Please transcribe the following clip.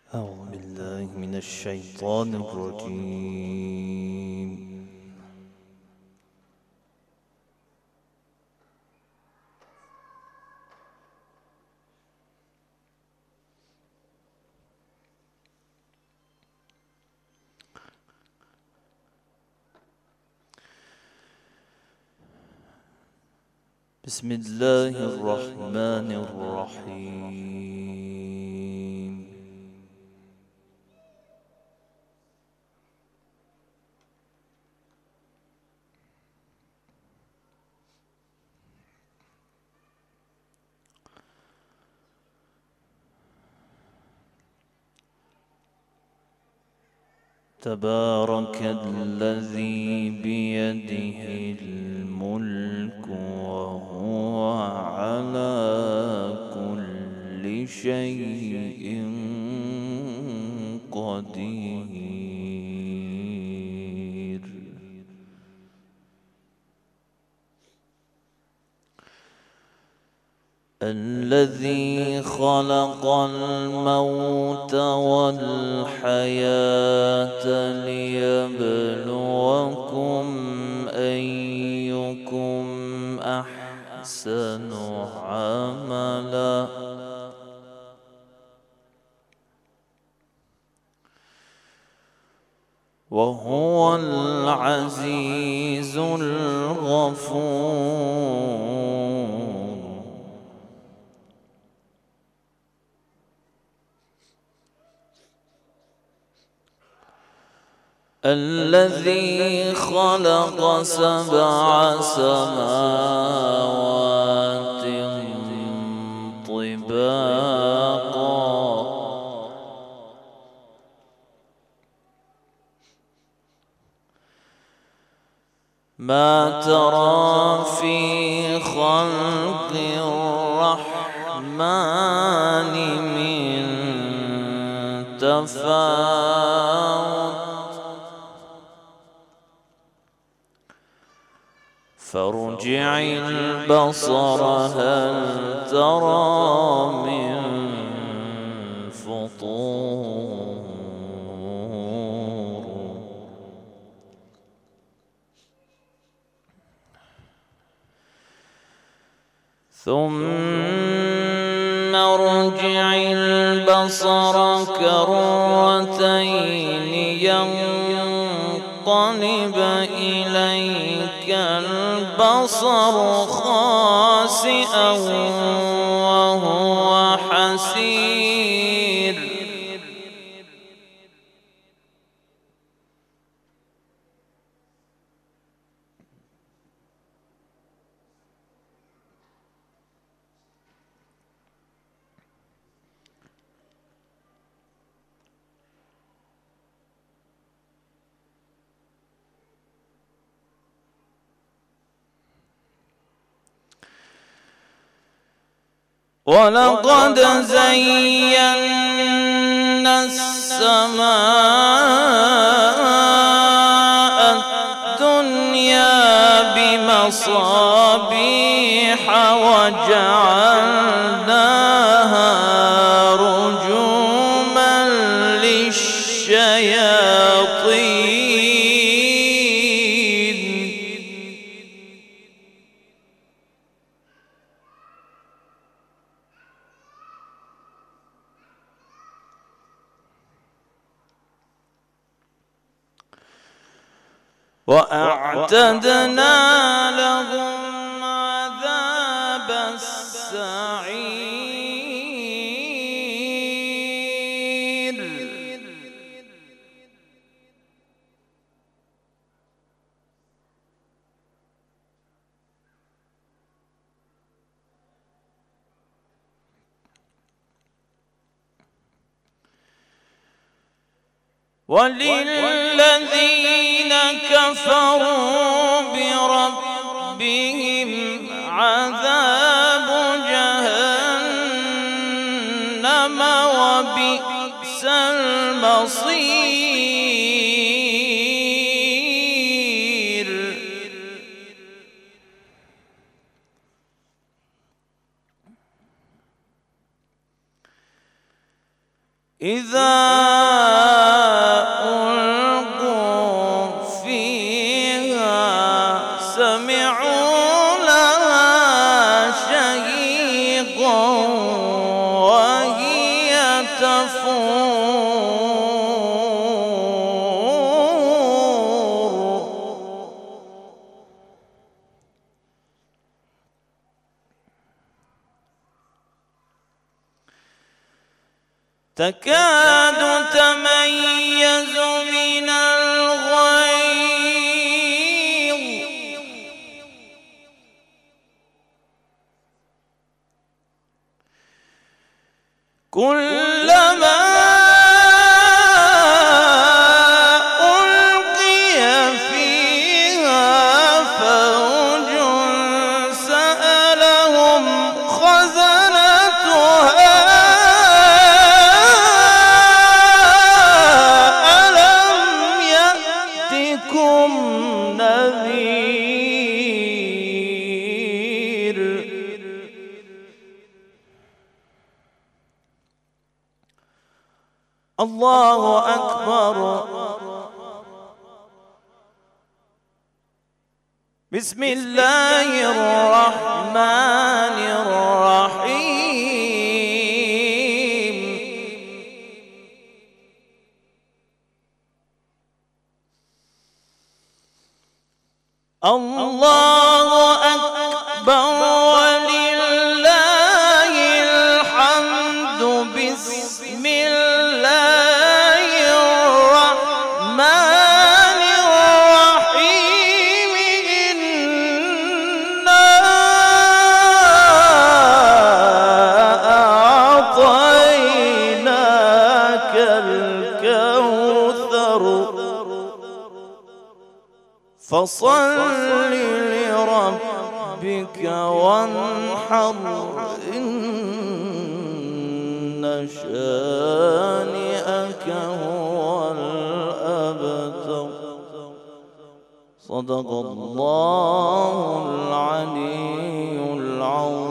أعوذ بالله من الشيطان الرجيم. بسم الله الرحمن الرحيم. تبارك الذي بيده الملك وهو على كل شيء قدير. الذي خلق الموت والحياة ليبلوكم أيكم أحسن عملا وهو العزيز الغفور. الذي خلق 7 سماوات طباقا ما ترى في خلق الرحمن من تفاوت فارجع البصر هل ترى من فطور. ثم ارجع البصر كرتين ينقلب إليك البصر خاسئا وهو حسير. ولقد زينا السماء الدنيا بمصابيح وجعلناها رجوما للشياطين. وأعتدنا لهم عذاب السعير. وللذين كفروا بربهم عذاب جهنم وبئس المصير. إذا ألقوا فيها سمعوا لها شهيقا وهي تفور تكاد تميز من الغيظ كلما ألقي فيها فوج سألهم خزنتها نذير. الله أكبر. بسم الله الرحمن الرحيم. الله أكبر ولله الحمد. بسم الله الرحمن الرحيم. إنا أعطيناك الكوثر فصل لربك وانحر إن شانئك هو الأبتر. صدق الله العلي العظيم.